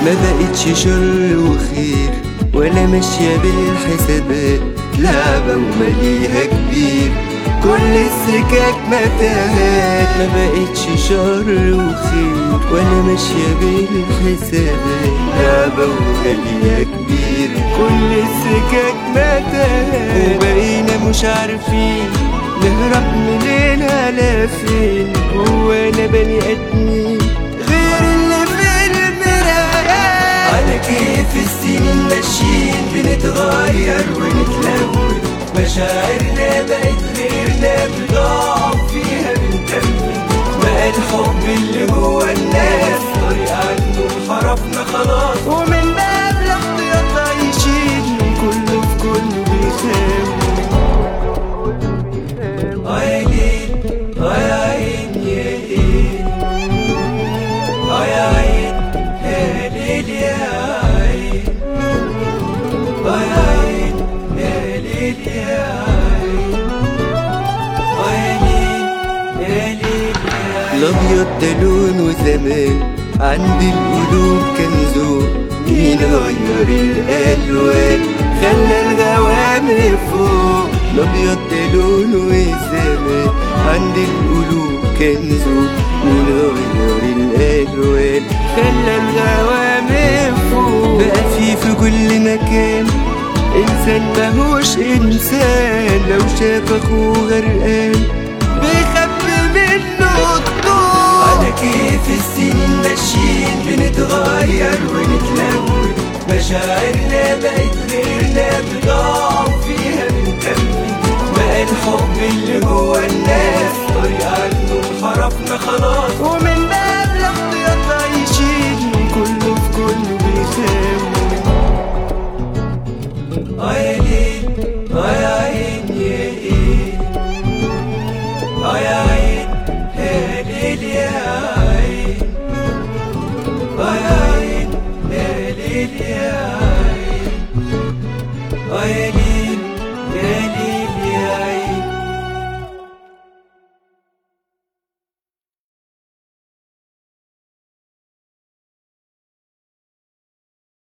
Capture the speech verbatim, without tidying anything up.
ما بقتش شر وخير ولا ماشية بالحسابات، لعبة ومليها كبير كل السكاك متاهات. ما بقتش شر وخير ولا ماشية بالحسابات، لعبة ومليها كبير كل السكاك متاهات. وبقينا مش عارفين نهرب مننا لفين، هو انا بني ادمين غير اللي في المرايات؟ على كيف السنين ماشيين بنتغير ونتلون، مشاعرنا بقت غيرنا بنضعف فيها بنكمل. بقى الحب اللي جوا الناس طريق عنه انحرفنا خلاص، ومن باب الاحتياط عايشين كله في كله بيخاف. الابيض ده لون وزمان عند القلوب كان ذوق، مين غير الالوان خلى الغوامق فوق. الابيض ده لون وزمان عند القلوب كان ذوق، مين غير الالوان خلى الغوامق فوق. بقى في في كل مكان انسان ماهوش انسان، لو شاف اخوه غرقان بيخبي منه الطول. على كيف السنين ماشيين بنتغير ونتلون، مشاعرنا بقت غيرنا بنضعف فيها بنكمل. بقى الحب اللي جوا الناس طريق عنه انحرفنا خلاص، ومن